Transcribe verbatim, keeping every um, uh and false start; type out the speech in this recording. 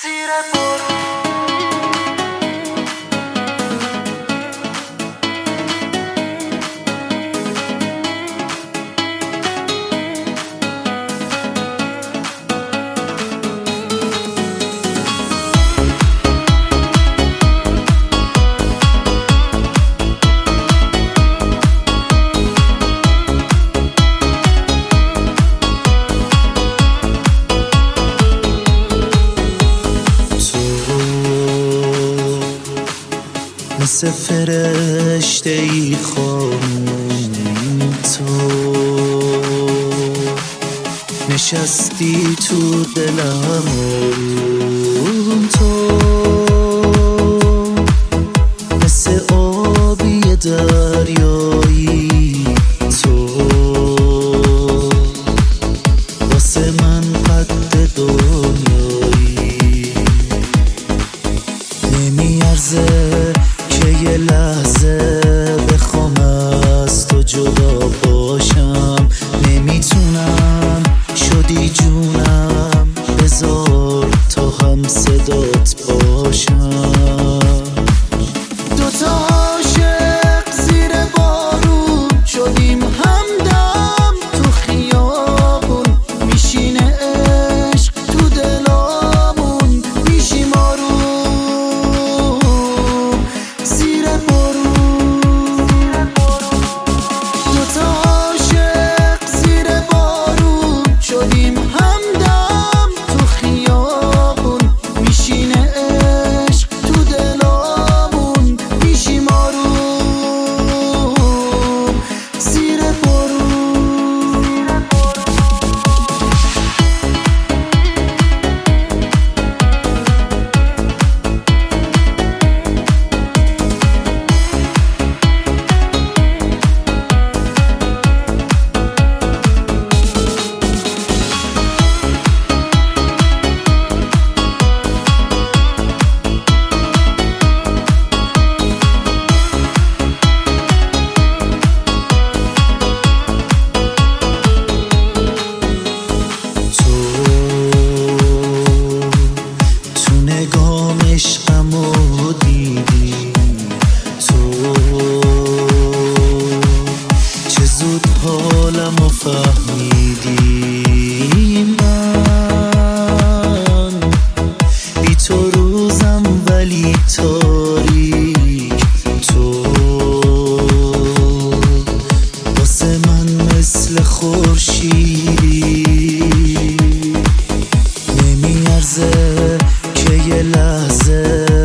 زیر بارون. مثل فرشته ای خانم تو نشستی تو دلم و تو مثل آبی دریایی تو واسه من قد دنیایی نمیارزه یه لحظه بخوام از تو جدا باشم نمیتونم شدی جونم بذار تا هم صدات باشم دوتا عاشق زیر بارون شدیم همدم تو خیابون میشینه عشق تو دلامون میشیم آروم زیر بارون دوتا عاشق زیر بارون شدیم همدم تو خیابون میشینه عشق تو دلامون میشیم آروم زیر بارون. عشقمو دیدی تو چه زود حالمو فهمیدی من بی تو روزم ولی تاریک تو واسه من مثل خورشیدی نمیارزه که یه لحظه